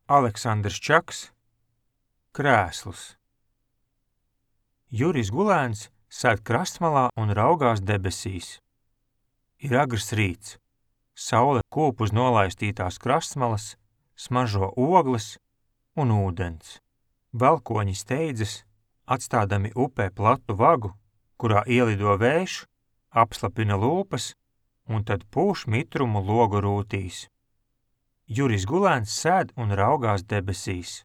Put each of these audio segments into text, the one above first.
Aleksandrs Čaks, Krēsls. Juris Gulēns sēd krastmalā un raugās debesīs. Ir agrs rīts. Saule kūp uz nolaistītās krastmalas, smaržo ogles un ūdens. Valkoņi steidzas, atstādami upē platu vagu, kurā ielido vējš, apslapina lūpas un tad pūš mitrumu logu rūtīs. Juris Gulēns sēd un raugās debesīs.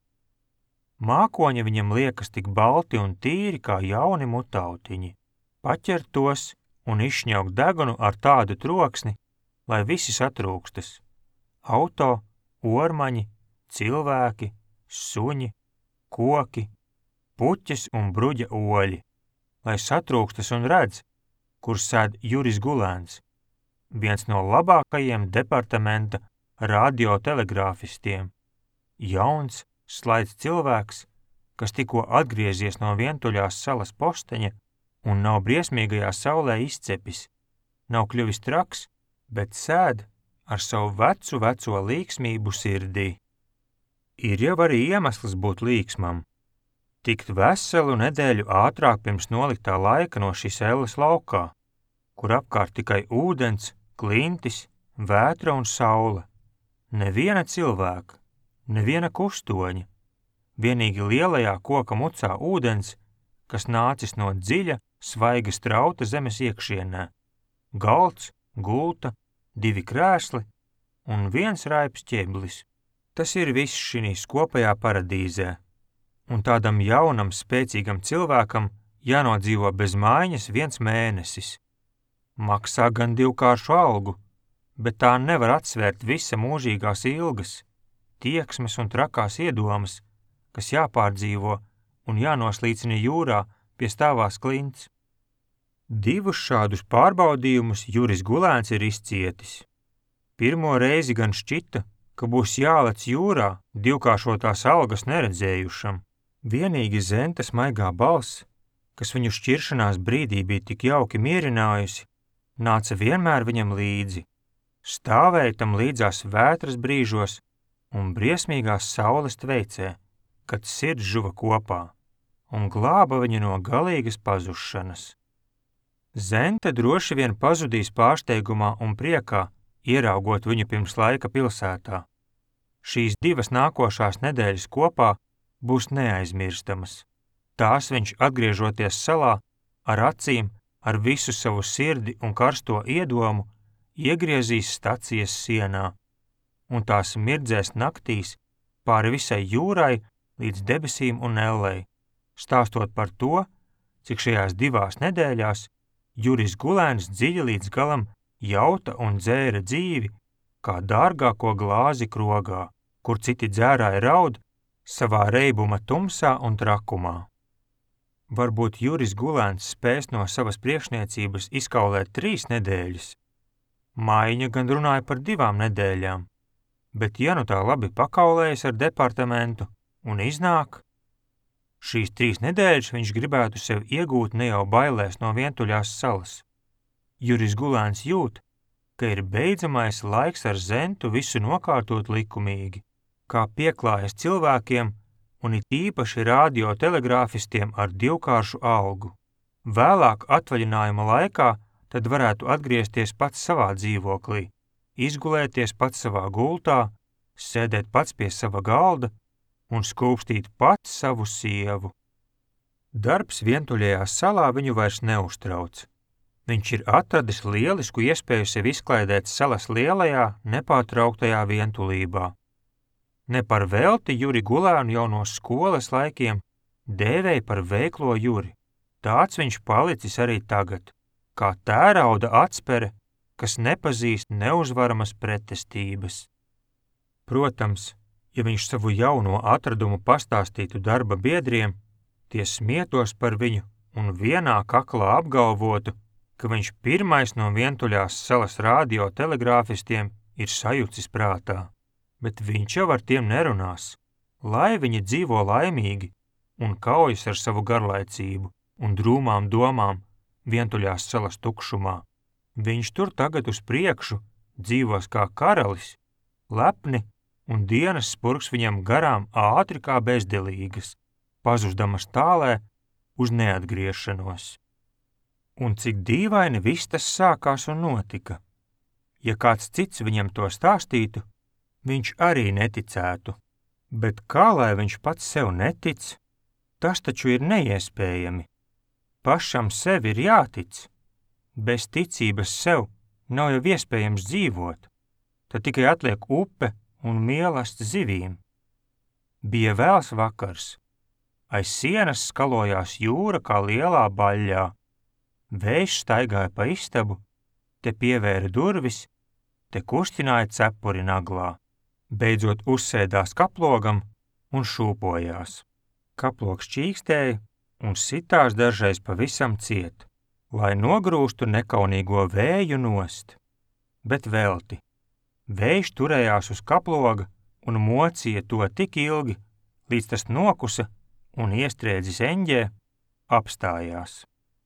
Mākoņi viņam liekas tik balti un tīri kā jauni mutautiņi. Paķer tos un izšņauk degunu ar tādu troksni, lai visi satrūkstas. Auto, ormaņi, cilvēki, suņi, koki, puķes un bruģa oļi, lai satrūkstas un redz, kur sēd Juris Gulēns, viens no labākajiem departamenta radiotelegrāfistiem, jauns, slaids cilvēks, kas tikko atgriezies no vientuļās salas posteņa un nav briesmīgajā saulē izcepis, nav kļuvis traks, bet sēd ar savu veco līksmību sirdī. Ir jau arī iemesls būt līksmam. Tikt veselu nedēļu ātrāk pirms noliktā laika no šīs elles laukā, kur apkārt tikai ūdens, klintis, vētra un saule. Neviena cilvēka, neviena kustoņa, vienīgi lielajā koka mucā ūdens, kas nācis no dziļa, svaiga strauta zemes iekšienē. Galds, gulta, 2 krēsli un 1 raips ķeblis. Tas ir viss šinīs kopējā paradīzē. Un tādam jaunam, spēcīgam cilvēkam jānodzīvo bez mājiņas 1 mēnesis. Maksā gan 2kāršu algu, bet tā nevar atsvērt visa mūžīgās ilgas, tieksmes un trakās iedomas, kas jāpārdzīvo un jānoslīcina jūrā pie stāvās klints. 2 šādus pārbaudījumus Juris Gulēns ir izcietis. Pirmo reizi gan šķita, ka būs jālec jūrā 2kāršotās algas neredzējušam. Vienīgi Zenta smaigā balss, kas viņu šķiršanās brīdī bija tik jauki mierinājusi, nāca vienmēr viņam līdzi. Stāvēja tam līdzās vētras brīžos un briesmīgās saules tveicē, kad sirds žuva kopā, un glāba viņu no galīgas pazušanas. Zente droši vien pazudīs pārsteigumā un priekā, ieraugot viņu pirms laika pilsētā. Šīs 2 nākošās nedēļas kopā būs neaizmirstamas. Tās viņš, atgriežoties salā, ar acīm, ar visu savu sirdi un karsto iedomu, iegriezīs stacijas sienā, un tās mirdzēs naktīs pāri visai jūrai līdz debesīm un ellei, stāstot par to, cik šajās 2 nedēļās Juris Gulēns dziļi līdz galam jauta un dzēra dzīvi, kā dārgāko glāzi krogā, kur citi dzērāji raud savā reibuma tumsā un trakumā. Varbūt Juris Gulēns spēs no savas priekšniecības izkaulēt 3 nedēļas. Maiņa gan runāja par 2 nedēļām, bet ja nu tā labi pakaulējas ar departamentu un iznāk, šīs 3 nedēļas viņš gribētu sev iegūt ne jau bailēs no vientuļās salas. Juris Gulēns jūt, ka ir beidzamais laiks ar Zentu visu nokārtot likumīgi, kā pieklājas cilvēkiem un it īpaši radiotelegrāfistiem ar 2kāršu algu. Vēlāk atvaļinājuma laikā tad varētu atgriezties pats savā dzīvoklī, izgulēties pats savā gultā, sēdēt pats pie sava galda un skūpstīt pats savu sievu. Darbs vientuļajā salā viņu vairs neuztrauc. Viņš ir atradis lielisku iespēju sev izklaidēt salas lielajā, nepārtrauktajā vientulībā. Ne par velti Juri Gulēnu jau no skolas laikiem dēvēja par veiklo Juri. Tāds viņš palicis arī tagad, kā tērauda atspere, kas nepazīst neuzvaramas pretestības. Protams, ja viņš savu jauno atradumu pastāstītu darba biedriem, tie smietos par viņu un vienā kaklā apgalvotu, ka viņš pirmais no vientuļās salas radiotelegrāfistiem ir sajucis prātā. Bet viņš jau ar tiem nerunās, lai viņi dzīvo laimīgi un kaujas ar savu garlaicību un drūmām domām vientuļās salas tukšumā. Viņš tur tagad uz priekšu dzīvos kā karalis, lepni un dienas spurks viņam garām ātri kā bezdelīgas, pazusdamas tālē uz neatgriešanos. Un cik dīvaini viss tas sākās un notika. Ja kāds cits viņam to stāstītu, viņš arī neticētu. Bet kā lai viņš pats sev netic? Tas taču ir neiespējami. Pašam sev ir jātic. Bez ticības sev nav jau iespējams dzīvot. Tad tikai atliek upe un mielasts zivīm. Bija vēls vakars. Aiz sienas skalojās jūra kā lielā baļļā. Vējš staigāja pa istabu, te pievēra durvis, te kustināja cepuri naglā. Beidzot uzsēdās kaplogam un šūpojās. Kaplogs čīkstēja un sitās dažreiz pavisam ciet, lai nogrūstu nekaunīgo vēju nost. Bet velti. Vējš turējās uz kaploga un mocīja to tik ilgi, līdz tas nokusa un iestrēdzis eņģē, apstājās.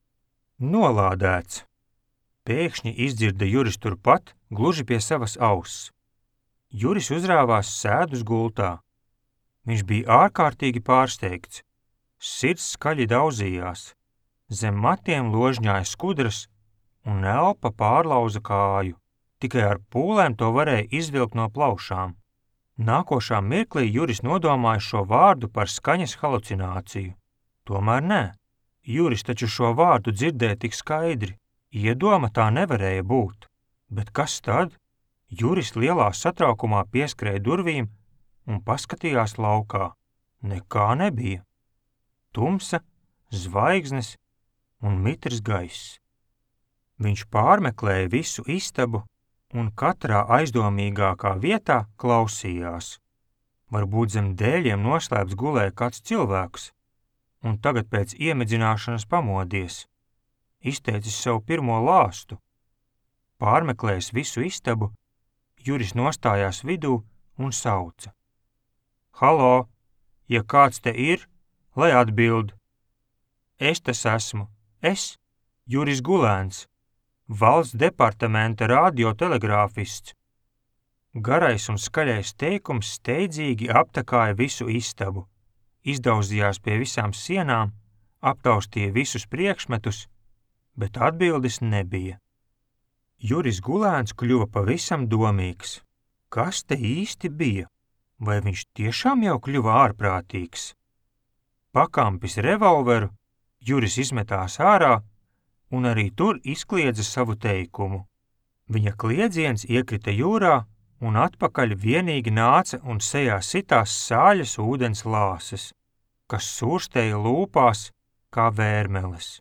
Nolādēts. Pēkšņi izdzirda Juris turpat, gluži pie savas auss. Juris uzrāvās sēdus gultā. Viņš bija ārkārtīgi pārsteigts. Sirds skaļi daudzījās. Zem matiem ložņāja skudras un elpa pārlauza kāju. Tikai ar pūlēm to varēja izvilkt no plaušām. Nākošā mirklī Juris nodomāja šo vārdu par skaņas halucināciju. Tomēr nē. Juris taču šo vārdu dzirdēja tik skaidri. Iedoma tā nevarēja būt. Bet kas tad? Juris lielā satraukumā pieskrēja durvīm un paskatījās laukā. Nekā nebija. Tumsa, zvaigznes un mitrs gaiss. Viņš pārmeklēja visu istabu un katrā aizdomīgākā vietā klausījās. Varbūt zem dēļiem noslēpts gulēja kāds cilvēks, un tagad pēc iemidzināšanas pamodies. Izteicis savu pirmo lāstu. Pārmeklējis visu istabu, Juris nostājās vidū un sauca. Halo, ja kāds te ir, lai atbild. Es tas esmu, es, Juris Gulēns, valsts departamenta radiotelegrāfists. Garais un skaļais teikums steidzīgi aptekāja visu istabu, izdaudzījās pie visām sienām, aptaustīja visus priekšmetus, bet atbildes nebija. Juris Gulēns kļuva pavisam domīgs. Kas te īsti bija? Vai viņš tiešām jau kļuva ārprātīgs? Pakampis revolveru, Juris izmetās ārā un arī tur izkliedza savu teikumu. Viņa kliedziens iekrita jūrā un atpakaļ vienīgi nāca un sejā sitās sāļas ūdens lāses, kas sūrstēja lūpās kā vērmeles.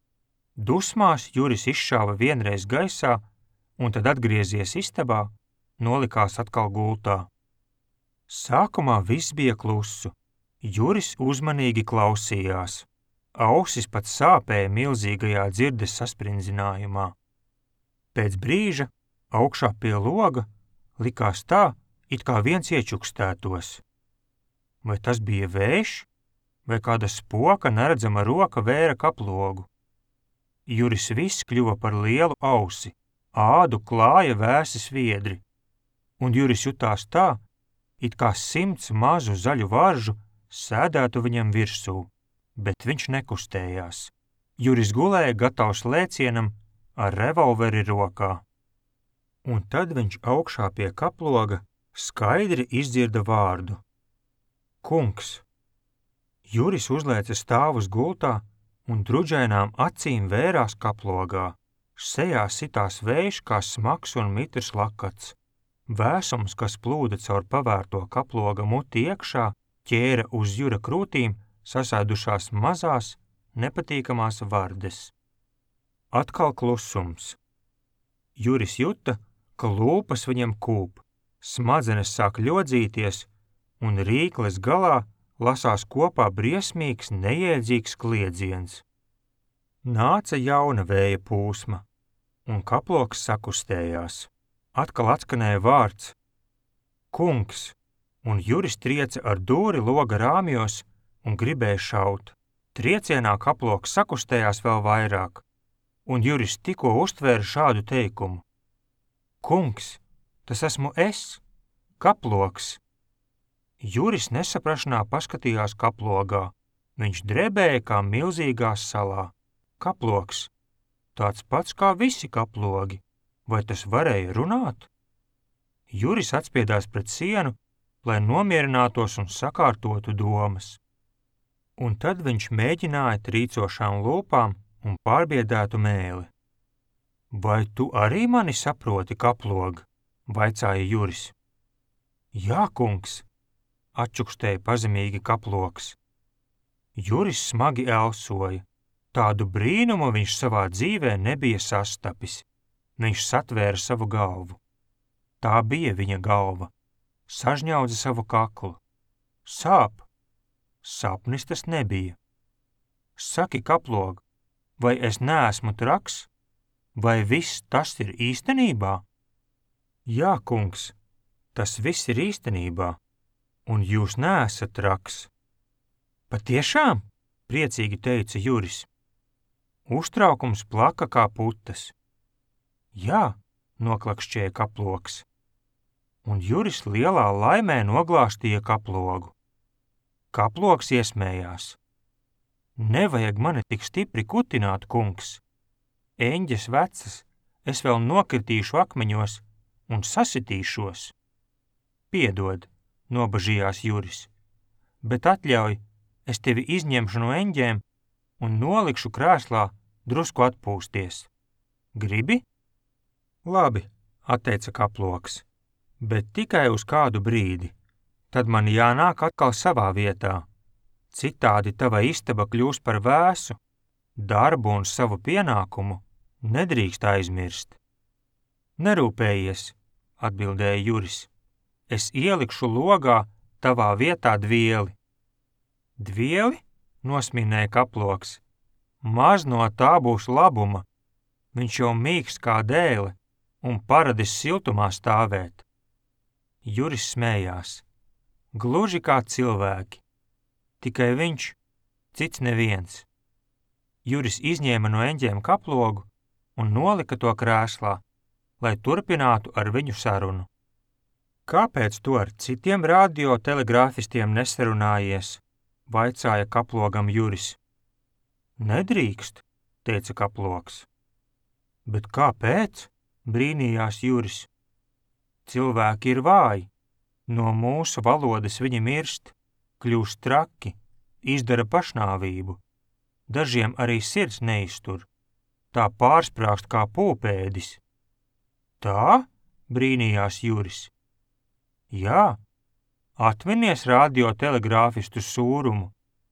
Dusmās Juris izšāva vienreiz gaisā un tad atgriezies istabā, nolikās atkal gultā. Sākumā viss bija klusu. Juris uzmanīgi klausījās. Ausis pat sāpēja milzīgajā dzirdes saspringzinājumā. Pēc brīža augšā pie loga likās tā, it kā viens iečukstētos. Vai tas bija vējš, vai kāda spoka neredzama roka vēra kaplogu? Juris viss kļuva par lielu ausi, ādu klāja vēsi sviedri, un Juris jutās tā, it kā 100 mazu zaļu varžu sēdētu viņam virsū, bet viņš nekustējās. Juris gulēja gatavs lēcienam ar revolveri rokā. Un tad viņš augšā pie kaploga skaidri izdzirda vārdu. Kungs! Juris uzlēca stāvus gultā un druģainām acīm vērās kaplogā. Sejā sitās vējš kā smags un mitrs lakats. Vēsums, kas plūda caur pavērto kaploga muti iekšā, ķēra uz Jura krūtīm sasēdušās mazās, nepatīkamās vardes. Atkal klusums. Juris juta, ka lūpas viņam kūp, smadzenes sāk ļodzīties un rīkles galā lasās kopā briesmīgs, nejēdzīgs kliedziens. Nāca jauna vēja pūsma, un kaploks sakustējās. Atkal atskanēja vārds Kungs, un Juris trieca ar dūri loga rāmjos un gribēja šaut. Triecienā kaploks sakustējās vēl vairāk, un Juris tikko uztvēra šādu teikumu. Kungs, tas esmu es, kaploks, Juris nesaprašanā paskatījās kaplogā. Viņš drebēja kā milzīgā salā. Kaploks, tāds pats kā visi kaplogi. Vai tas varēja runāt? Juris atspiedās pret sienu, lai nomierinātos un sakārtotu domas. Un tad viņš mēģināja trīcošām lūpām un pārbiedētu mēli. Vai tu arī mani saproti, kaplog? Vaicāja Juris. Jā, kungs, atčukstēja pazemīgi kaploks. Juris smagi elsoja. Tādu brīnumu viņš savā dzīvē nebija sastapis. Viņš satvēra savu galvu. Tā bija viņa galva. Sažņaudza savu kaklu. Sāp. Sapnis tas nebija. Saki, kaplog, vai es neesmu traks? Vai viss tas ir īstenībā? Jā, kungs, tas viss ir īstenībā, un jūs neesat traks. Patiešām? Priecīgi teica Juris. Uztraukums plaka kā putas. Jā, noklakšķēja kaploks. Un Juris lielā laimē noglāstīja kaplogu. Kaploks iesmējās. Nevajag mani tik stipri kutināt, kungs. Eņģes vecas, es vēl nokritīšu akmeņos un sasitīšos. Piedod, nobažījās Juris, bet atļauj, es tevi izņemšu no eņģēm un nolikšu krēslā drusku atpūsties. Gribi? Labi, atteica kaploks, bet tikai uz kādu brīdi. Tad man jānāk atkal savā vietā. Citādi tava istaba kļūs par vēsu, darbu un savu pienākumu nedrīkst aizmirst. Nerūpējies, atbildēja Juris. Es ielikšu logā tavā vietā dvieli. Dvieli? Nosminēja kaploks. Maz no tā būs labuma. Viņš jau mīks kā dēle un paradis siltumā stāvēt. Juris smējās. Gluži kā cilvēki. Tikai viņš, cits neviens. Juris izņēma no eņģēm kaplogu un nolika to krēslā, lai turpinātu ar viņu sarunu. Kāpēc tu ar citiem radiotelegrāfistiem nesarunājies? Vaicāja kaplogam Juris. Nedrīkst, teica kaploks. Bet kāpēc? Brīnījās Juris. Cilvēki ir vāji. No mūsu valodas viņi mirst, kļūst traki, izdara pašnāvību. Dažiem arī sirds neiztur. Tā pārsprāgst kā pūpēdis. Tā? Brīnījās Juris. Jā, atminies radiotelegrāfistu Sūrumu.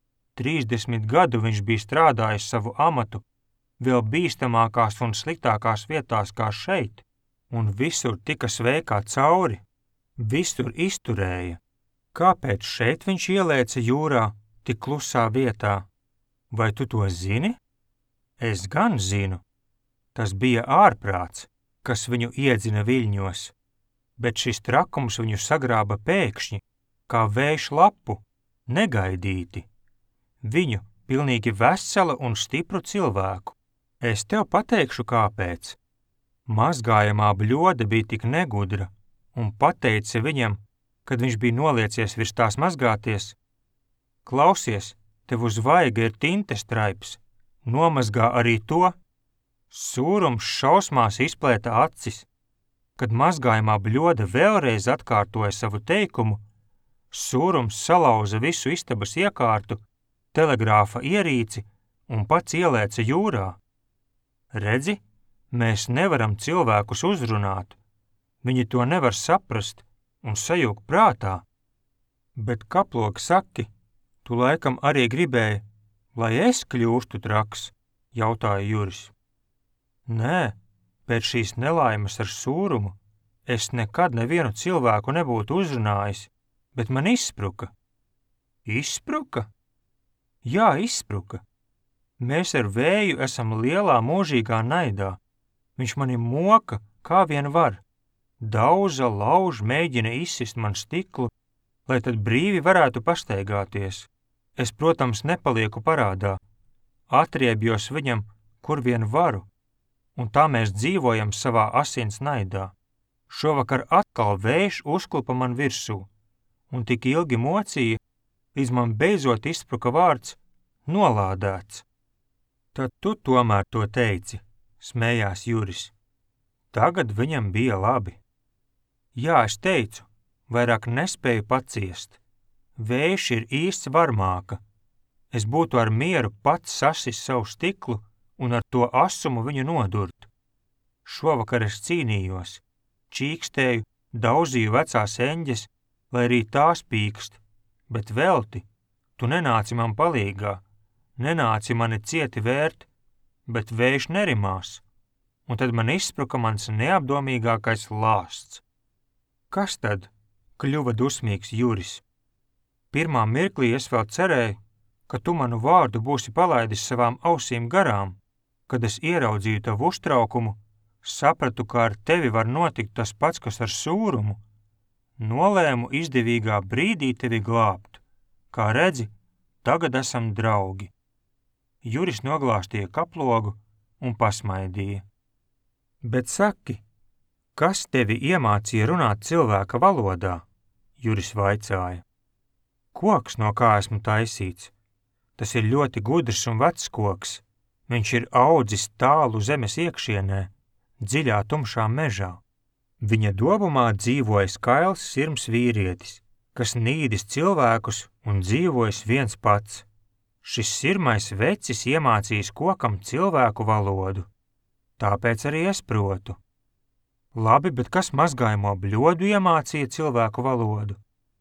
30 gadu viņš bija strādājis savu amatu vēl bīstamākās un sliktākās vietās kā šeit, un visur tika sveikā cauri. Visur izturēja. Kāpēc šeit viņš ielēca jūrā, tik klusā vietā? Vai tu to zini? Es gan zinu. Tas bija ārprāts, kas viņu iedzina viļņos, bet šis trakums viņu sagrāba pēkšņi, kā vējš lapu, negaidīti. Viņu pilnīgi veselu un stipru cilvēku. Es tev pateikšu, kāpēc. Mazgājamā bļoda bija tik negudra, un pateica viņam, kad viņš bija noliecies virs tās mazgāties. Klausies, tev uz vaiga ir tintes traips, nomazgā arī to. Sūrums šausmās izplēta acis. Kad mazgājumā bļoda vēlreiz atkārtoja savu teikumu, Sūrums salauza visu istabas iekārtu, telegrāfa ierīci un pats ielēca jūrā. Redzi, mēs nevaram cilvēkus uzrunāt. Viņi to nevar saprast un sajūgt prātā. Bet kaplogi saki, tu laikam arī gribēji, lai es kļūstu traks, jautāja Juris. Nē, pēc šīs nelaimes ar Sūrumu es nekad nevienu cilvēku nebūtu uzrunājis, bet man izspruka. Izspruka? Jā, izspruka. Mēs ar vēju esam lielā mūžīgā naidā. Viņš mani moka, kā vien var. Dauza, lauž, mēģina izsist man stiklu, lai tad brīvi varētu pastaigāties. Es, protams, nepalieku parādā. Atriebjos viņam, kur vien varu, un tā mēs dzīvojam savā asins naidā. Šovakar atkal vējš uzklupa man virsū, un tik ilgi mocīja, līdz man beidzot izspruka vārds nolādēts. Tad tu tomēr to teici, smējās Juris. Tagad viņam bija labi. Jā, es teicu, vairāk nespēju paciest. Vējš ir īsts varmāka. Es būtu ar mieru pats sasis savu stiklu un ar to asumu viņu nodurt. Šovakar es cīnījos, čīkstēju, daudzīju vecās eņģes, lai arī tās pīkst, bet velti, tu nenāci man palīgā, nenāci mani cieti vērt, bet vējš nerimās, un tad man izspruka mans neapdomīgākais lāsts. Kas tad? Kļuva dusmīgs Juris. Pirmā mirklī es vēl cerēju, ka tu manu vārdu būsi palaidis savām ausīm garām. Kad es ieraudzīju tavu uztraukumu, sapratu, ka ar tevi var notikt tas pats, kas ar sūrumu. Nolēmu izdevīgā brīdī tevi glābt. Kā redzi, tagad esam draugi. Juris noglāstīja kaplogu un pasmaidīja. Bet saki, kas tevi iemācīja runāt cilvēka valodā? Juris vaicāja. Koks, no kā esmu taisīts. Tas ir ļoti gudrs un vecs koks. Viņš ir audzis tālu zemes iekšienē, dziļā tumšā mežā. Viņa dobumā dzīvojas kails sirms vīrietis, kas nīdis cilvēkus un dzīvojas viens pats. Šis sirmais vecis iemācījis kokam cilvēku valodu. Tāpēc arī es protu. Labi, bet kas mazgājamo bļodu iemācīja cilvēku valodu?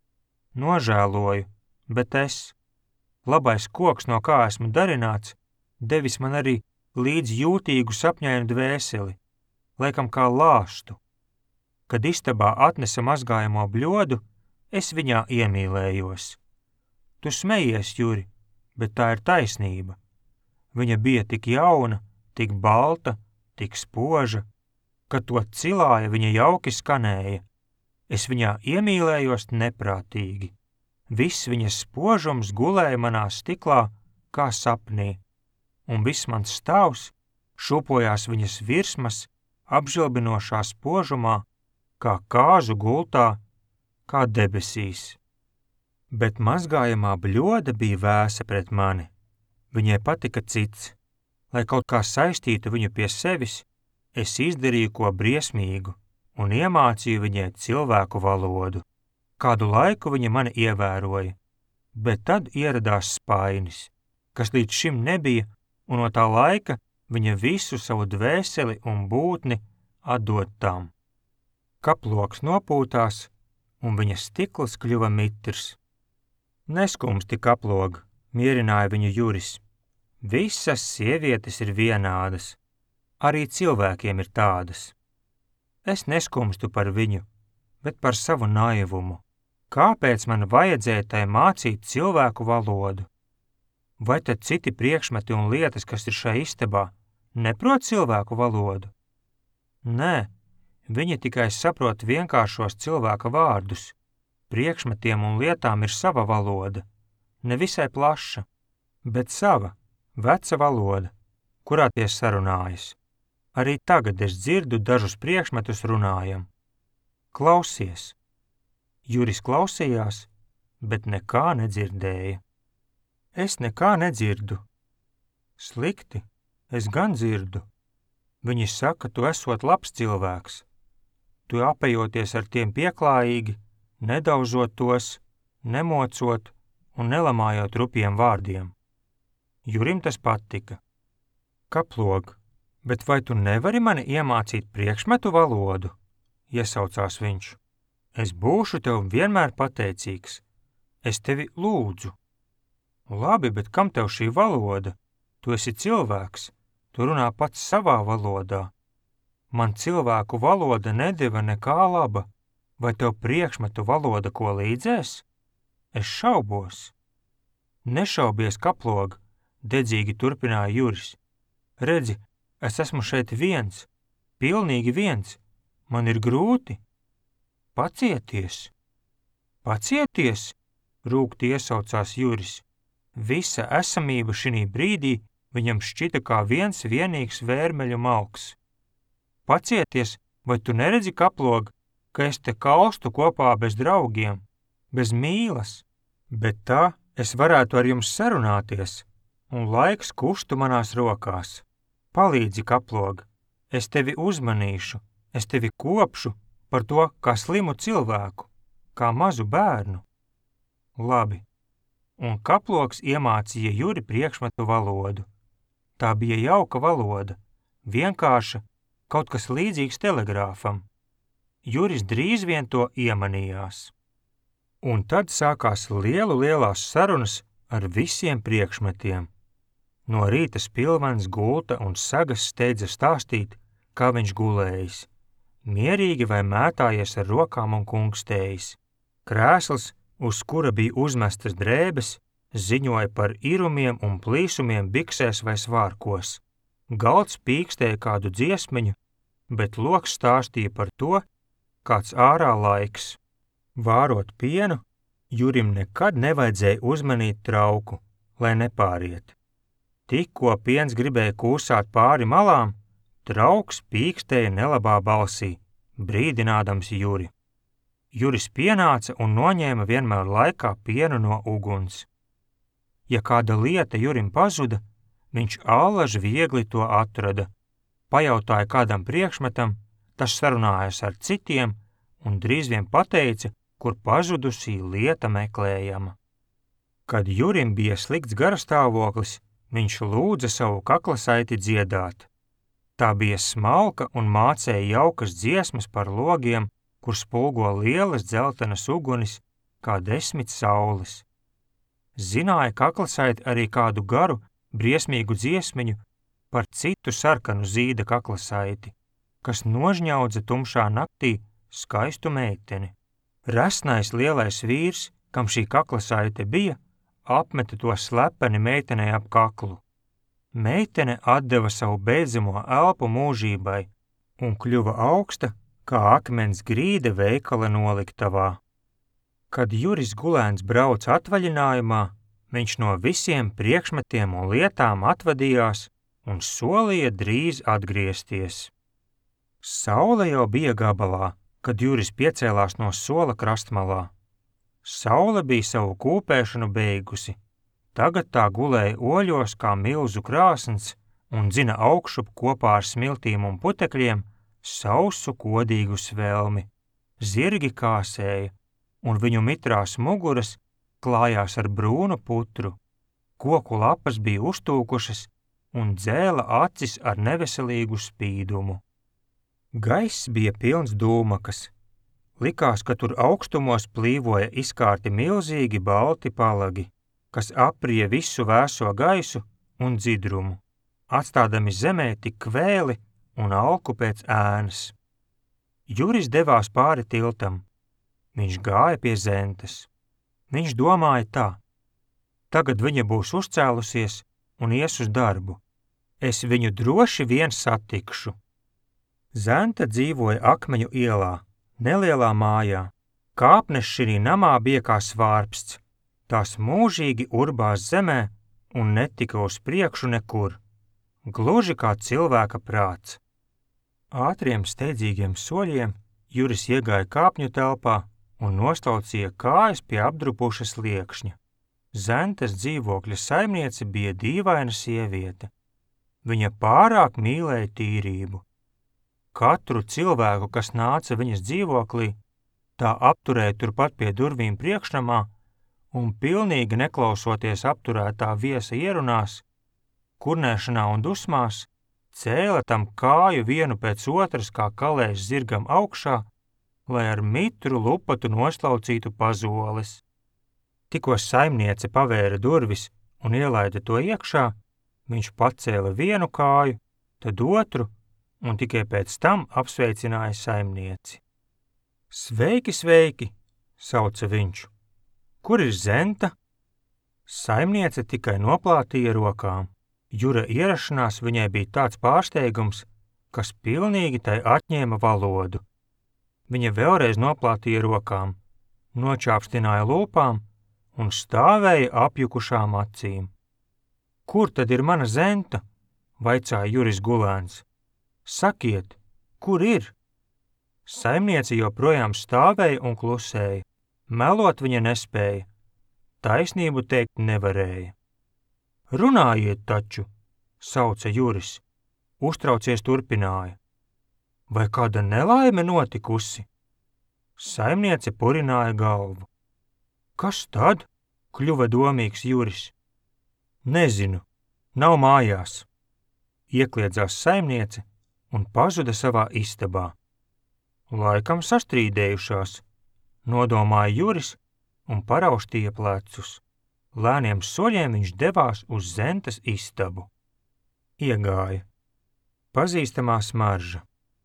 Nožēloju, bet es, labais koks, no kā esmu darināts, devis man arī līdz jūtīgu sapņainu dvēseli, laikam kā lāstu. Kad istabā atnesa mazgājamo bļodu, es viņā iemīlējos. Tu smejies, Juri, bet tā ir taisnība. Viņa bija tik jauna, tik balta, tik spoža, kad to cilāja viņa jauki skanēja. Es viņā iemīlējos neprātīgi. Viss viņas spožums gulēja manā stiklā kā sapnī. Un viss mans stāvs šūpojās viņas virsmas apžilbinošā spožumā, kā kāzu gultā, kā debesīs. Bet mazgājamā bļoda bija vēsa pret mani. Viņai patika cits. Lai kaut kā saistītu viņu pie sevis, es izdarīju ko briesmīgu un iemācīju viņai cilvēku valodu. Kādu laiku viņa mani ievēroja, bet tad ieradās spainis, kas līdz šim nebija, un no tā laika viņa visu savu dvēseli un būtni atdod tam. Kaploks nopūtās, un viņa stikls kļuva mitrs. Neskumsti, kaploga, mierināja viņu Juris. Visas sievietes ir vienādas, arī cilvēkiem ir tādas. Es neskumstu par viņu, bet par savu naivumu. Kāpēc man vajadzēja tai mācīt cilvēku valodu? Vai tad citi priekšmeti un lietas, kas ir šai istabā, neprot cilvēku valodu? Nē, viņi tikai saprot vienkāršos cilvēka vārdus. Priekšmetiem un lietām ir sava valoda, nevisai plaša, bet sava, veca valoda, kurā tie sarunājas. Arī tagad es dzirdu dažus priekšmetus runājam. Klausies! Juris klausījās, bet nekā nedzirdēja. Es nekā nedzirdu. Slikti, es gan dzirdu. Viņi saka, tu esot labs cilvēks. Tu apejoties ar tiem pieklājīgi, nedaužot tos, nemocot un nelamājot rupjiem vārdiem. Jurim tas patika. Kaplog, bet vai tu nevari mani iemācīt priekšmetu valodu? Iesaucās viņš. Es būšu tev vienmēr pateicīgs. Es tevi lūdzu. Labi, bet kam tev šī valoda? Tu esi cilvēks, tu runā pats savā valodā. Man cilvēku valoda nedeva nekā laba. Vai tev priekšmetu valoda ko līdzēs? Es šaubos. Nešaubies, kaplog, dedzīgi turpināja Juris. Redzi, es esmu šeit viens, pilnīgi viens. Man ir grūti. Pacieties! Pacieties! Rūgti iesaucās Juris. Visa esamība šinī brīdī viņam šķita kā viens vienīgs vērmeļu malks. Pacieties, vai tu neredzi, kaplog, ka es te kalstu kopā bez draugiem, bez mīlas, bet tā es varētu ar jums sarunāties, un laiks kustu manās rokās. Palīdzi, kaplog, es tevi uzmanīšu, es tevi kopšu par to kā slimu cilvēku, kā mazu bērnu. Labi, un kaploks iemācīja Juri priekšmetu valodu. Tā bija jauka valoda, vienkārša, kaut kas līdzīgs telegrāfam. Juris drīz vien to iemanījās. Un tad sākās lielās sarunas ar visiem priekšmetiem. No rīta Spilvens, Gulta un Sagas steidza stāstīt, kā viņš gulējis, mierīgi vai mētājies ar rokām un kungstējis. Krēsls, uz kura bija uzmestas drēbes, ziņoja par irumiem un plīsumiem biksēs vai svārkos. Galds pīkstēja kādu dziesmiņu, bet loks stāstīja par to, kāds ārā laiks. Vārot pienu, Jurim nekad nevajadzēja uzmanīt trauku, lai nepāriet. Tikko piens gribēja kūsāt pāri malām, trauks pīkstēja nelabā balsī, brīdinādams Juri. Juris pienāca un noņēma vienmēr laikā pienu no uguns. Ja kāda lieta Jurim pazuda, viņš allaž viegli to atrada, pajautāja kādam priekšmetam, tas sarunājas ar citiem un drīz vien pateica, kur pazudusī lieta meklējama. Kad Jurim bija slikts garastāvoklis, viņš lūdza savu kaklasaiti dziedāt. Tā bija smalka un mācēja jaukas dziesmas par logiem, kur spulgo lielas dzeltenas ugunis, kā 10 saules. Zināja kaklasaiti arī kādu garu, briesmīgu dziesmiņu par citu sarkanu zīda kaklasaiti, kas nožņaudza tumšā naktī skaistu meiteni. Resnais lielais vīrs, kam šī kaklasaite bija, apmeta to slepeni meitenei ap kaklu. Meitene atdeva savu beidzamo elpu mūžībai un kļuva augsta, kā akmens grīde veikala noliktavā. Kad Juris Gulēns brauca atvaļinājumā, viņš no visiem priekšmetiem un lietām atvadījās un solīja drīz atgriezties. Saule jau bija gabalā, kad Juris piecēlās no sola krastmalā. Saule bija savu kūpēšanu beigusi. Tagad tā gulēja oļos kā milzu krāsns un dzina augšup kopā ar smiltīm un putekļiem sausu kodīgu svelmi. Zirgi kāsēja, un viņu mitrās muguras klājās ar brūnu putru. Koku lapas bija uztūkušas un dzēla acis ar neveselīgu spīdumu. Gaiss bija pilns dūmakas. Likās, ka tur augstumos plīvoja izkārti milzīgi balti palagi, kas aprija visu vēso gaisu un dzidrumu, atstādami zemē tik kvēli un alku pēc ēnas. Juris devās pāri tiltam. Viņš gāja pie zentes. Viņš domāja tā: tagad viņa būs uzcēlusies un ies uz darbu. Es viņu droši vien satikšu. Zente dzīvoja Akmeņu ielā, nelielā mājā. Kāpnes šī namā bija kā svārpsts. Tās mūžīgi urbās zemē un netika uz priekšu nekur. Gluži kā cilvēka prāts. Ātriem steidzīgiem soļiem Juris iegāja kāpņu telpā un noslaucīja kājas pie apdrupušas liekšņa. Zentes dzīvokļa saimniece bija dīvaina sieviete. Viņa pārāk mīlēja tīrību. Katru cilvēku, kas nāca viņas dzīvoklī, tā apturēja turpat pie durvīm priekšnamā un pilnīgi neklausoties apturētā viesa ierunās, kurnēšanā un dusmās, cēla tam kāju vienu pēc otras kā kalējs zirgam augšā, lai ar mitru lupatu noslaucītu pazoles. Tikko saimniece pavēra durvis un ielaida to iekšā, viņš pacēla vienu kāju, tad otru un tikai pēc tam apsveicināja saimnieci. Sveiki, sveiki, sauca viņš. Kur ir Zenta? Saimniece tikai noplātīja rokām. Jura ierašanās viņai bija tāds pārsteigums, kas pilnīgi tai atņēma valodu. Viņa vēlreiz noplātīja rokām, nočāpstināja lūpām un stāvēja apjukušām acīm. Kur tad ir mana Zenta? Vaicāja Juris Gulēns. Sakiet, kur ir? Saimniece joprojām stāvēja un klusēja. Melot viņa nespēja, taisnību teikt nevarēja. Runājiet taču, sauca Juris, uztraucies turpināja. Vai kāda nelaime notikusi? Saimniece purināja galvu. Kas tad? Kļuva domīgs Juris. Nezinu, nav mājās. Iekliedzās saimniece un pazuda savā istabā. Laikam sastrīdējušās, nodomāja Juris un paraustīja plecus. Lēniem soļiem viņš devās uz Zentes istabu. Iegāja. Pazīstamā smarža.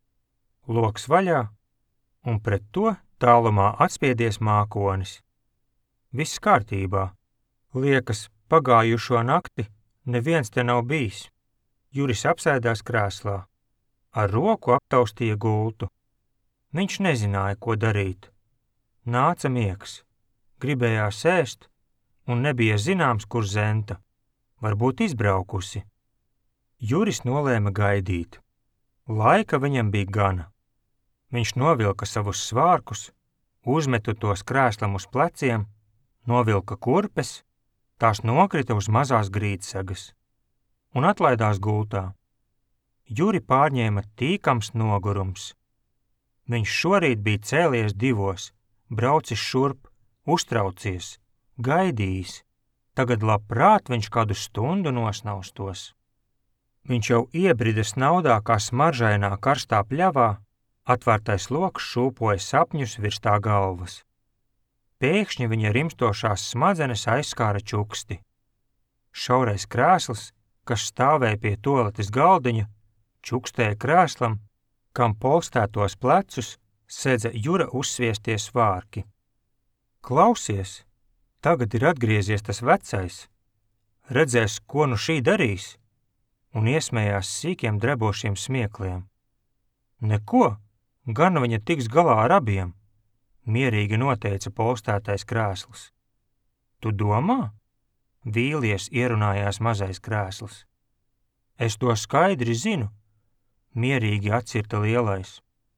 Loks vaļā, un pret to tālumā atspiedies mākonis. Viss kārtībā. Liekas, pagājušo nakti neviens te nav bijis. Juris apsēdās krēslā. Ar roku aptaustīja gultu. Viņš nezināja, ko darīt. Nāca miegs. Gribējās ēst, un nebija zināms, kur Zenta. Varbūt izbraukusi. Juris nolēma gaidīt. Laika viņam bija gana. Viņš novilka savus svārkus, uzmetu tos krēslam uz pleciem, novilka kurpes, tās nokrita uz mazās grīdsagas un atlaidās gultā. Juri pārņēma tīkams nogurums. Viņš šorīt bija cēlies 2, braucis šurp, uztraucies, gaidījis. Tagad labprāt viņš kādu stundu nosnaustos. Viņš jau iebridis naudā kā smaržainā karstā pļavā, atvērtais loks šūpoja sapņus virs tā galvas. Pēkšņi viņa rimstošās smadzenes aizskāra čuksti. Šaurais krēsls, kas stāvēja pie toaletes galdiņa, čukstēja krēslam, kam polstētos plecus sedza Jura uzsviestie svārki. Klausies, tagad ir atgriezies tas vecais. Redzēs, ko nu šī darīs, un iesmējās sīkiem drebošiem smiekliem. Neko, gan viņa tiks galā ar abiem, mierīgi noteica polstētais krēsls. Tu domā? Vīlies ierunājās mazais krēsls. Es to skaidri zinu, mierīgi atcirta lielais.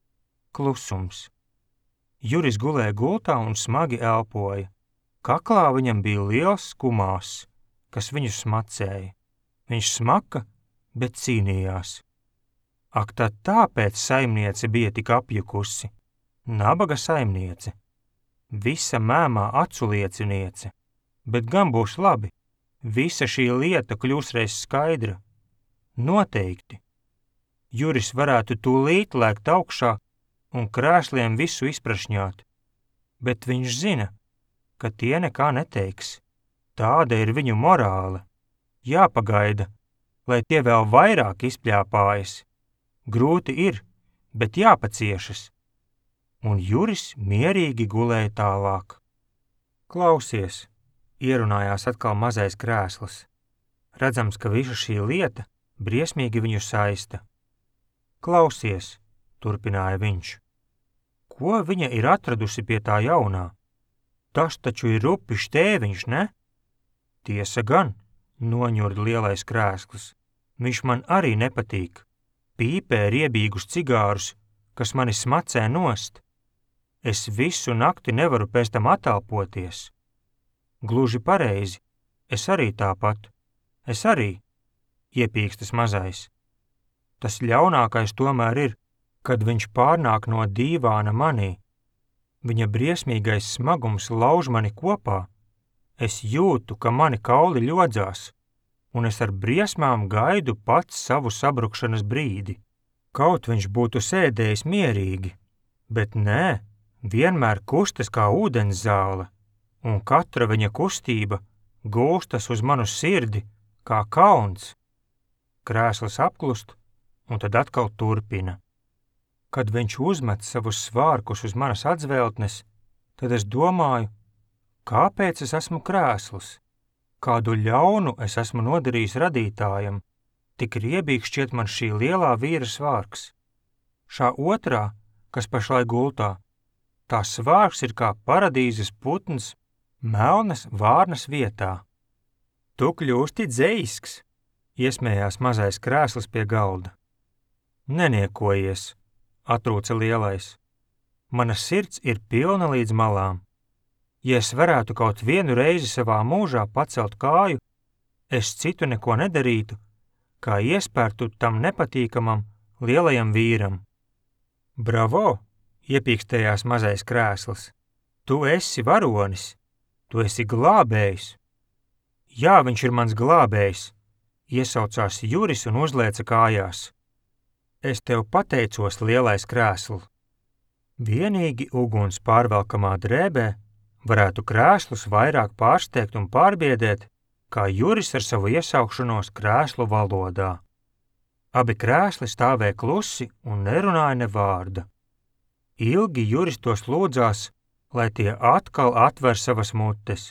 Klusums. Juris gulēja gultā un smagi elpoja. Kaklā viņam bija liels skumās, kas viņu smacēja. Viņš smaka, bet cīnījās. Ak, tad tāpēc saimniece bija tik apjukusi. Nabaga saimniece. Visa mēmā aculieciniece. Bet gan būs labi. Visa šī lieta kļūs reiz skaidra. Noteikti. Juris varētu tūlīt lēkt augšā un krēsliem visu izprašņāt. Bet viņš zina, ka tie nekā neteiks. Tāda ir viņu morāle. Jāpagaida, lai tie vēl vairāk izpļāpājas. Grūti ir, bet jāpaciešas. Un Juris mierīgi gulēja tālāk. Klausies, ierunājās atkal mazais krēsls. Redzams, ka visa šī lieta briesmīgi viņu saista. Klausies, turpināja viņš. Ko viņa ir atradusi pie tā jaunā? Tas taču ir rupišs tēviņš, ne? Tiesa gan, noņurda lielais krēsls. Viņš man arī nepatīk. Pīpē riebīgus cigārus, kas mani smacē nost. Es visu nakti nevaru pēc tam atalpoties. Gluži pareizi, es arī tāpat. Es arī, iepīkstas mazais. Tas ļaunākais tomēr ir, kad viņš pārnāk no dīvāna manī. Viņa briesmīgais smagums lauž mani kopā. Es jūtu, ka mani kauli ļodzās, un es ar briesmām gaidu pats savu sabrukšanas brīdi. Kaut viņš būtu sēdējis mierīgi, bet nē, vienmēr kustas kā ūdenszāle, un katra viņa kustība gulstas uz manu sirdi kā kauns. Krēsls apklust, un tad atkal turpina. Kad viņš uzmet savus svārkus uz manas atzveltnes, tad es domāju, kāpēc es esmu krēsls? Kādu ļaunu es esmu nodarījis radītājam, tik riebīgs šķiet man šī lielā vīra svārks. Šā otrā, kas pašlaik gultā, tā svārks ir kā paradīzes putns melnas vārnas vietā. Tu kļūsti dzejisks, iesmējās mazais krēsls pie galda. Neniekojies, atrūca lielais. Mana sirds ir pilna līdz malām. Ja es varētu kaut vienu reizi savā mūžā pacelt kāju, es citu neko nedarītu, kā iespērtu tam nepatīkamam lielajam vīram. Bravo, iepīkstējās mazais krēsls. Tu esi varonis, tu esi glābējs. Jā, viņš ir mans glābējs, iesaucās Juris un uzlēca kājās. Es tev pateicos, lielais krēsl. Vienīgi uguns pārvelkamā drēbē varētu krēslus vairāk pārsteigt un pārbiedēt, kā Juris ar savu iesaukšanos krēslu valodā. Abi krēsli stāvēja klusi un nerunāja ne vārda. Ilgi Juris tos lūdzās, lai tie atkal atver savas mutes.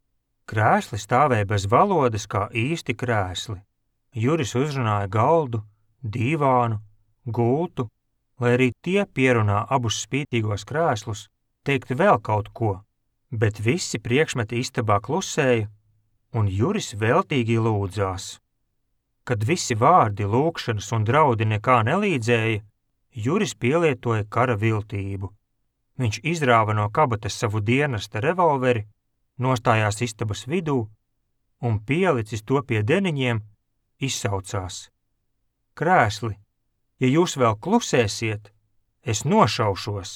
Krēsli stāvēja bez valodas kā īsti krēsli. Juris uzrunāja galdu, dīvānu, gultu, lai arī tie pierunā abus spītīgos krēslus, teikt vēl kaut ko, bet visi priekšmeti istabā klusēja, un Juris veltīgi lūdzās. Kad visi vārdi, lūgšanas un draudi nekā nelīdzēja, Juris pielietoja kara viltību. Viņš izrāva no kabatas savu dienesta revolveri, nostājās istabas vidū un pielicis to pie deniņiem, izsaucās. Krēsli, ja jūs vēl klusēsiet, es nošaušos.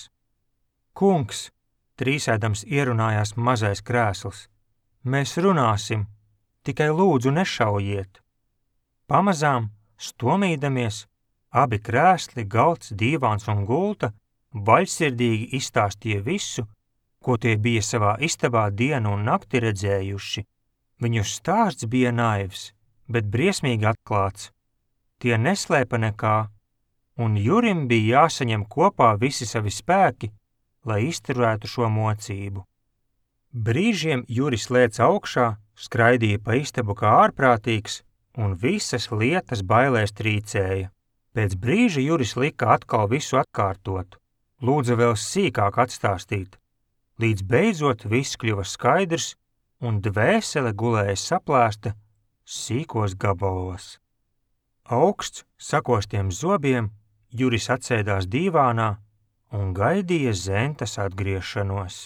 Kungs, trīsēdams ierunājās mazais krēsls, mēs runāsim, tikai lūdzu nešaujiet. Pamazām, stomīdamies, abi krēsli, galds, dīvāns un gulta vaļsirdīgi izstāstīja visu, ko tie bija savā istabā dienu un nakti redzējuši. Viņu stāsts bija naivs, bet briesmīgi atklāts. Tie neslēpa nekā, un Jurim bija jāsaņem kopā visi savi spēki, lai izturētu šo mocību. Brīžiem Juris lēca augšā, skraidīja pa istabu kā ārprātīgs, un visas lietas bailēs trīcēja. Pēc brīža Juris lika atkal visu atkārtot, lūdza vēl sīkāk atstāstīt, līdz beidzot viss kļuva skaidrs un dvēsele gulēja saplēsta sīkos gabalos. Augsts, sakostiem zobiem, Juris atsēdās dīvānā un gaidīja Zentas atgriešanos.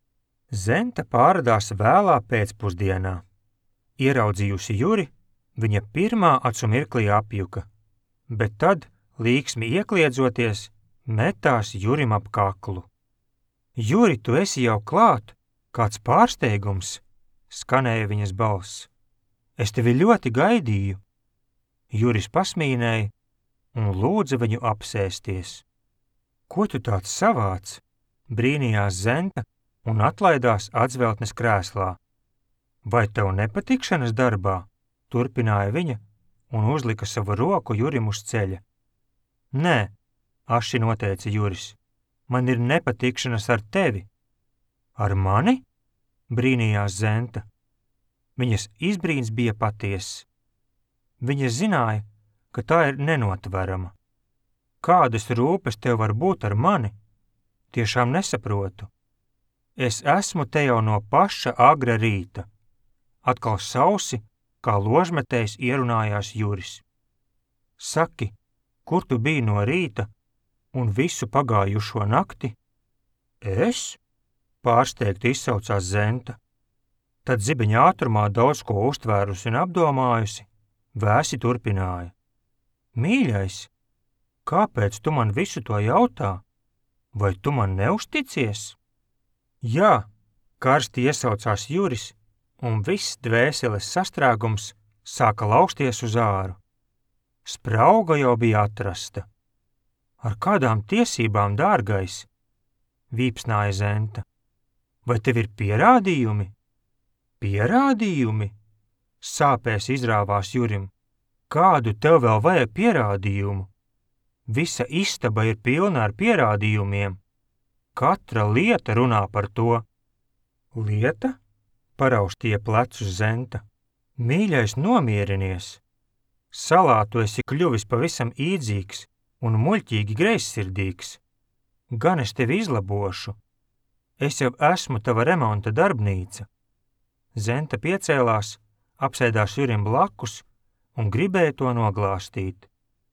Zenta pāradās vēlā pēcpusdienā. Ieraudzījusi Juri, viņa pirmā acu mirklī apjuka, bet tad, līksmi iekliedzoties, metās Jurim ap kaklu. Juri, tu esi jau klāt, kāds pārsteigums, skanēja viņas balss. Es tevi ļoti gaidīju. Juris pasmīnēja un lūdza viņu apsēsties. Ko tu tāds savāds? Brīnījās Zenta un atlaidās atzveltnes krēslā. Vai tev nepatikšanas darbā? Turpināja viņa un uzlika savu roku Jurim uz ceļa. Nē, aši noteica Juris, man ir nepatikšanas ar tevi. Ar mani? Brīnījās Zenta. Viņas izbrīns bija patiess. Viņa zināja, ka tā ir nenotverama. Kādas rūpes tev var būt ar mani? Tiešām nesaprotu. Es esmu te jau no paša agra rīta. Atkal sausi, kā ložmetējs ierunājās Juris. Saki, kur tu biji no rīta un visu pagājušo nakti? Es? Pārsteigti izsaucās Zenta. Tad zibeņa ātrumā daudz ko uztvērusi un apdomājusi, vēsi turpināja. Mīļais, kāpēc tu man visu to jautā? Vai tu man neusticies? Jā, karsti iesaucās Juris, un viss dvēseles sastrēgums sāka lausties uz āru. Sprauga jau bija atrasta. Ar kādām tiesībām, dārgais? Vīpsnāja Zenta. Vai tev ir pierādījumi? Pierādījumi? Sāpēs izrāvās Jurim. Kādu tev vēl vajag pierādījumu? Visa istaba ir pilna ar pierādījumiem. Katra lieta runā par to. Lieta? Paraustīja plecus Zenta. Mīļais, nomierinies. Salā tu esi kļuvis pavisam īdzīgs un muļķīgi greizsirdīgs. Gan es tevi izlabošu. Es jau esmu tava remonta darbnīca. Zenta piecēlās, apsēdās Jurim blakus un gribēja to noglāstīt.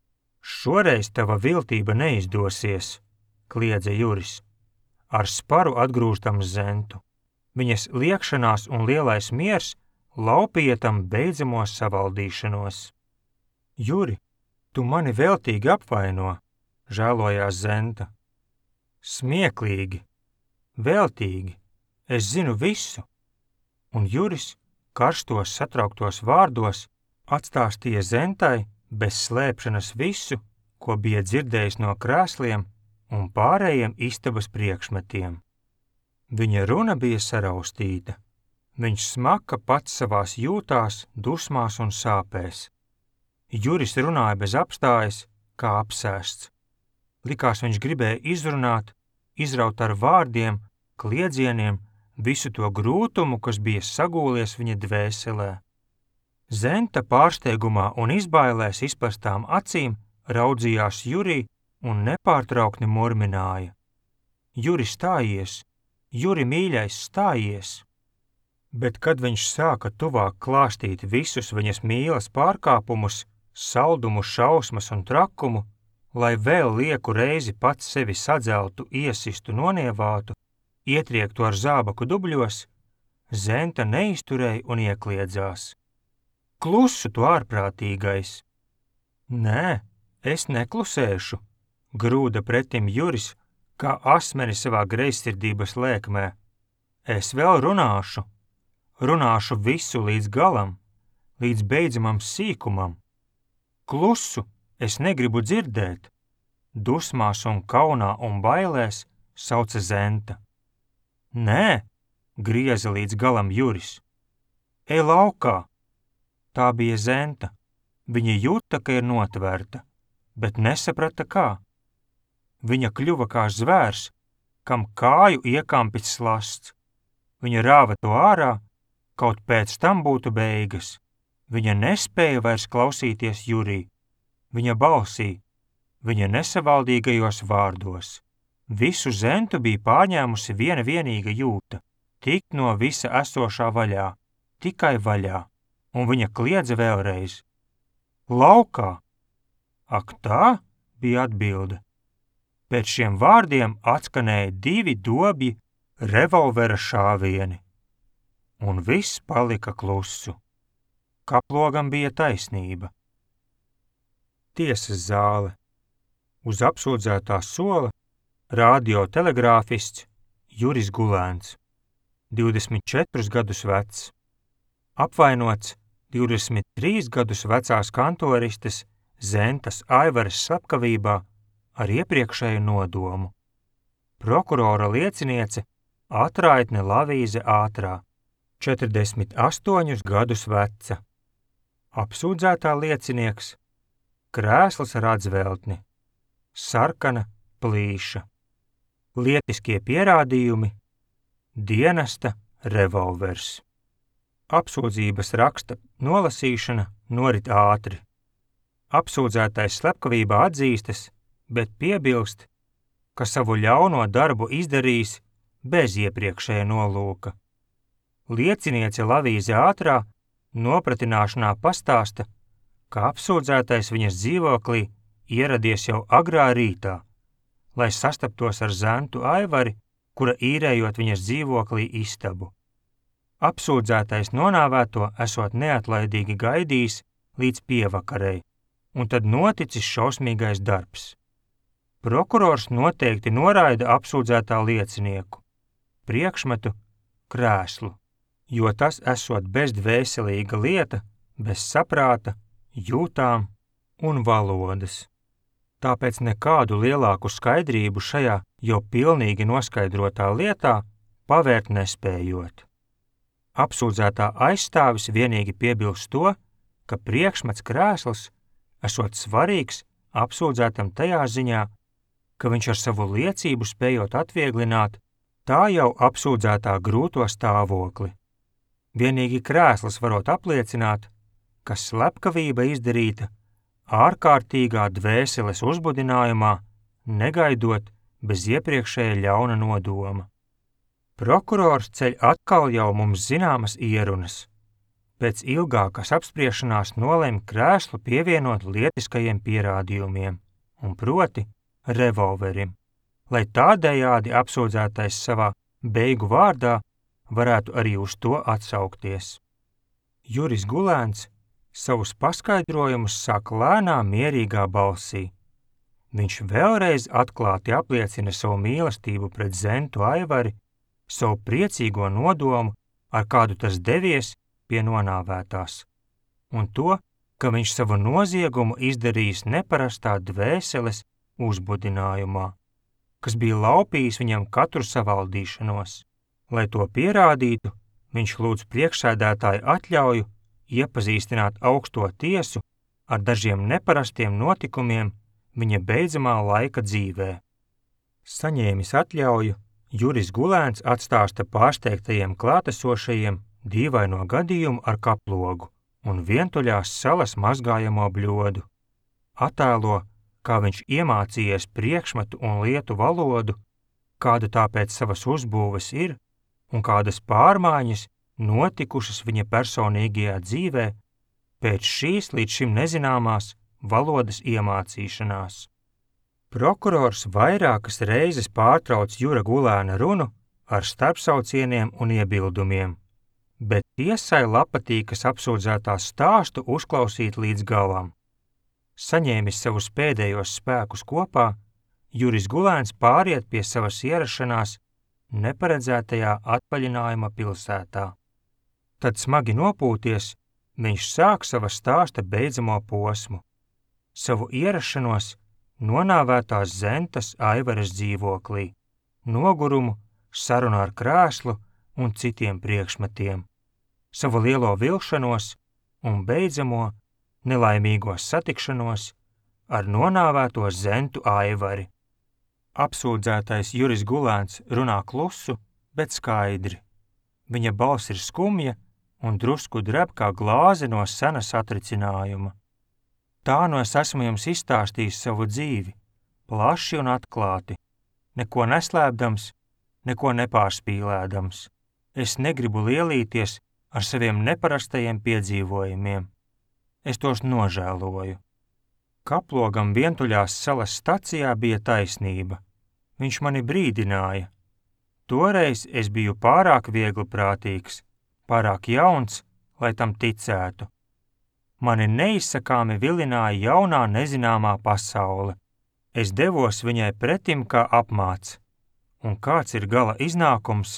Šoreiz tava viltība neizdosies, kliedza Juris, ar sparu atgrūždams Zentu. Viņas liekšanās un lielais miers laupīja tam beidzamo savaldīšanos. Juri, tu mani veltīgi apvaino, žēlojās Zenta. Smieklīgi, veltīgi, es zinu visu. Un Juris karstos satrauktos vārdos atstāstīja Zentai bez slēpšanas visu, ko bija dzirdējis no krēsliem un pārējiem istabas priekšmetiem. Viņa runa bija saraustīta. Viņš smaka pats savās jūtās, dusmās un sāpēs. Juris runāja bez apstājas, kā apsēsts. Likās viņš gribēja izrunāt, izraut ar vārdiem, kliedzieniem visu to grūtumu, kas bija sagūlies viņa dvēselē. Zenta pārsteigumā un izbailēs izplestām acīm raudzījās Jurī un nepārtraukti murmināja. Juri, stājies! Juri, mīļais, stājies! Bet, kad viņš sāka tuvāk klāstīt visus viņas mīlas pārkāpumus, saldumu, šausmas un trakumu, lai vēl lieku reizi pats sevi sadzeltu, iesistu, nonievātu, ietriektu ar zābaku dubļos, Zenta neizturēja un iekliedzās. Klusu, tu ārprātīgais! Nē, es neklusēšu, grūda pretim Juris, kā asmeni savā greizsirdības lēkmē. Es vēl runāšu visu līdz galam, līdz beidzamam sīkumam. Klusu, es negribu dzirdēt, dusmās un kaunā un bailēs sauca Zenta. Nē, grieza līdz galam Juris. Ej laukā! Tā bija Zenta. Viņa jūta, ka ir notverta, bet nesaprata kā. Viņa kļuva kā zvērs, kam kāju iekampis slasts. Viņa rāva to ārā, kaut pēc tam būtu beigas. Viņa nespēja vairs klausīties Jurī, viņa balsī, viņa nesavaldīgajos vārdos. Visu Zentu bija pārņēmusi viena vienīga jūta, tikt no visa esošā vaļā, tikai vaļā, un viņa kliedza vēlreiz. Laukā! Ak tā, bija atbilde. Pēc šiem vārdiem atskanēja 2 dobji revolvera šāvieni, un viss palika klusu. Kaplogam bija taisnība. Tiesas zāle. Uz apsūdzētā sola radiotelegrāfists Juris Gulēns, 24 gadus vecs. Apvainots 23 gadus vecās kantoristes Zentas Aivares slepkavībā ar iepriekšēju nodomu. Prokurora lieciniece Atraitne Lavīze Ātrā, 48 gadus veca. Apsūdzētā liecinieks krēsls ar atzveltni, sarkana plīša. Lietiskie pierādījumi dienesta revolvers. Apsūdzības raksta nolasīšana norit ātri. Apsūdzētais slepkavībā atzīstas, bet piebilst, ka savu ļauno darbu izdarījis bez iepriekšēja nolūka. Lieciniece Lavīze Ātrā nopratināšanā pastāsta, ka apsūdzētais viņas dzīvoklī ieradies jau agrā rītā, lai sastaptos ar Zentu Aivari, kura īrējot viņas dzīvoklī istabu. Apsūdzētais nonāvēto esot neatlaidīgi gaidījis līdz pievakarei, un tad noticis šausmīgais darbs. Prokurors noteikti noraida apsūdzētā liecinieku, priekšmetu krēslu, jo tas esot bezdvēselīga lieta, bez saprāta, jūtām un valodas. Tāpēc nekādu lielāku skaidrību šajā jau pilnīgi noskaidrotā lietā pavērt nespējot. Apsūdzētā aizstāvis vienīgi piebilst to, ka priekšmets krēsls esot svarīgs apsūdzētam tajā ziņā, ka viņš ar savu liecību spējot atvieglināt tā jau apsūdzētā grūto stāvokli. Vienīgi krēsls varot apliecināt, ka slepkavība izdarīta ārkārtīgā dvēseles uzbudinājumā, negaidot bez iepriekšēja ļauna nodoma. Prokurors ceļ atkal jau mums zināmas ierunas. Pēc ilgākas apspriešanās nolēma krēslu pievienot lietiskajiem pierādījumiem, un proti revolverim, lai tādējādi apsūdzētais savā beigu vārdā varētu arī uz to atsaukties. Juris Gulēns savus paskaidrojumus saka lēnā, mierīgā balsī. Viņš vēlreiz atklāti apliecina savu mīlestību pret Zentu Aivari, savu priecīgo nodomu, ar kādu tas devies pie nonāvētās, un to, ka viņš savu noziegumu izdarījis neparastā dvēseles uzbudinājumā, kas bija laupījis viņam katru savaldīšanos. Lai to pierādītu, viņš lūdz priekšsēdētāju atļauju iepazīstināt augsto tiesu ar dažiem neparastiem notikumiem viņa beidzamā laika dzīvē. Saņēmis atļauju, Juris Gulēns atstāsta pārsteigtajiem klātesošajiem dīvaino gadījumu ar kaplogu un vientuļās salas mazgājamo bļodu. Attēlo, kā viņš iemācījies priekšmetu un lietu valodu, kāda tā pēc savas uzbūves ir un kādas pārmaiņas notikušas viņa personīgajā dzīvē pēc šīs līdz šim nezināmās valodas iemācīšanās. Prokurors vairākas reizes pārtrauc Jura Gulēna runu ar starpsaucieniem un iebildumiem, bet tiesai patīkas apsūdzētās stāstu uzklausīt līdz galam. Saņēmis savus pēdējos spēkus kopā, Juris Gulēns pāriet pie savas ierašanās neparedzētajā atvaļinājuma pilsētā. Tad smagi nopūties, viņš sāk sava stāsta beidzamo posmu, savu ierašanos nonāvētās Zentas Aivaras dzīvoklī, nogurumu, sarunu ar krēslu un citiem priekšmetiem, savu lielo vilšanos un beidzamo nelaimīgo satikšanos ar nonāvēto Zentu Aivari. Apsūdzētais Juris Gulēns runā klusu, bet skaidri. Viņa balss ir skumja un drusku dreb kā glāze no sena satricinājuma. Tā nu es esmu jums izstāstījis savu dzīvi, plaši un atklāti, neko neslēpdams, neko nepārspīlēdams. Es negribu lielīties ar saviem neparastajiem piedzīvojumiem. Es tos nožēloju. Kaplogam vientuļās salas stacijā bija taisnība. Viņš mani brīdināja. Toreiz es biju pārāk viegliprātīgs, pārāk jauns, lai tam ticētu. Mani neizsakāmi vilināja jaunā nezināmā pasaule. Es devos viņai pretim kā apmāc. Un kāds ir gala iznākums?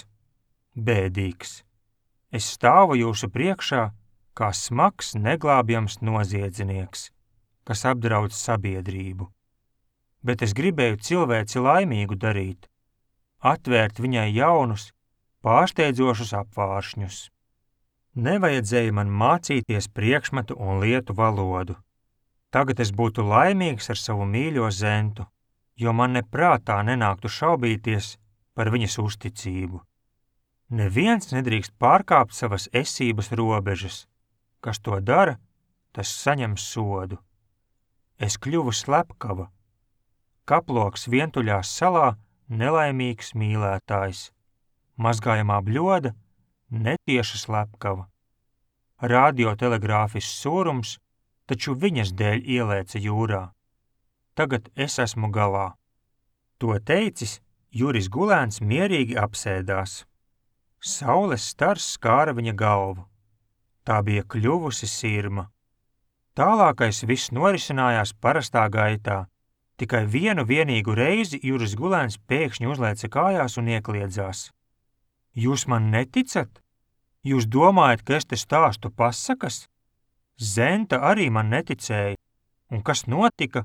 Bēdīgs. Es stāvu jūsu priekšā kā smags, neglābjams noziedznieks, kas apdraud sabiedrību. Bet es gribēju cilvēci laimīgu darīt, atvērt viņai jaunus, pārsteidzošus apvāršņus. Nevajadzēja man mācīties priekšmetu un lietu valodu. Tagad es būtu laimīgs ar savu mīļo Zentu, jo man neprātā nenāktu šaubīties par viņas uzticību. Neviens nedrīkst pārkāpt savas esības robežas. Kas to dara, tas saņem sodu. Es kļuvu slepkava. Kaploks vientuļās salā nelaimīgs mīlētājs. Mazgājamā bļoda netieša slepkava. Radiotelegrāfisks sūrums, taču viņas dēļ ielēca jūrā. Tagad es esmu galā. To teicis, Juris Gulēns mierīgi apsēdās. Saules stars skāra viņa galvu. Tā bija kļuvusi sirma. Tālākais viss norisinājās parastā gaitā. Tikai vienu vienīgu reizi Juris Gulēns pēkšņi uzlēca kājās un iekliedzās. Jūs man neticat? Jūs domājat, ka es te stāstu pasakas? Zenta arī man neticēja. Un kas notika?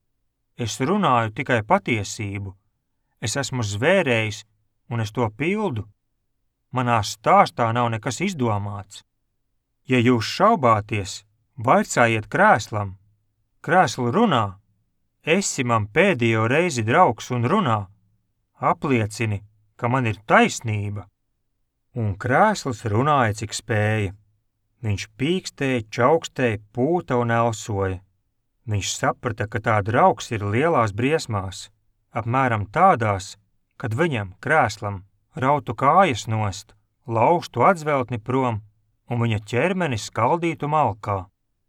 Es runāju tikai patiesību. Es esmu zvērējis, un es to pildu. Manā stāstā nav nekas izdomāts. Ja jūs šaubāties, vaicājiet krēslam. Krēslu runā. Esi man pēdējo reizi draugs un runā. Apliecini, ka man ir taisnība. Un krēsls runāja, cik spēja. Viņš pīkstēja, čaukstēja, pūta un elsoja. Viņš saprata, ka tā draugs ir lielās briesmās, apmēram tādās, kad viņam, krēslam, rautu kājas nost, laužtu atzveltni prom un viņa ķermeni skaldītu malkā.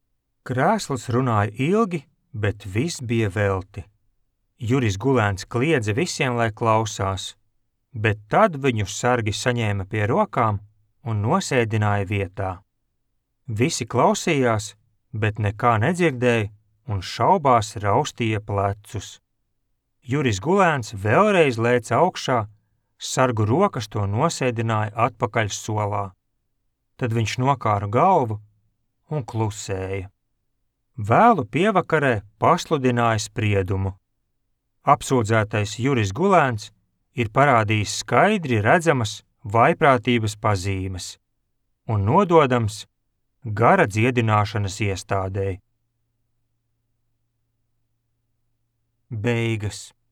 Krēsls runāja ilgi, bet viss bija velti. Juris Gulēns kliedza visiem, lai klausās. bet tad viņu sargi saņēma pie rokām un nosēdināja vietā. Visi klausījās, bet nekā nedzirdēja un šaubās raustīja plecus. Juris Gulēns vēlreiz lēca augšā, sargu rokas to nosēdināja atpakaļ solā. Tad viņš nokāra galvu un klusēja. Vēlu pievakarē pasludināja spriedumu. Apsūdzētais Juris Gulēns ir parādījis skaidri redzamas vaiprātības pazīmes un nododams gara dziedināšanas iestādei. Beigas.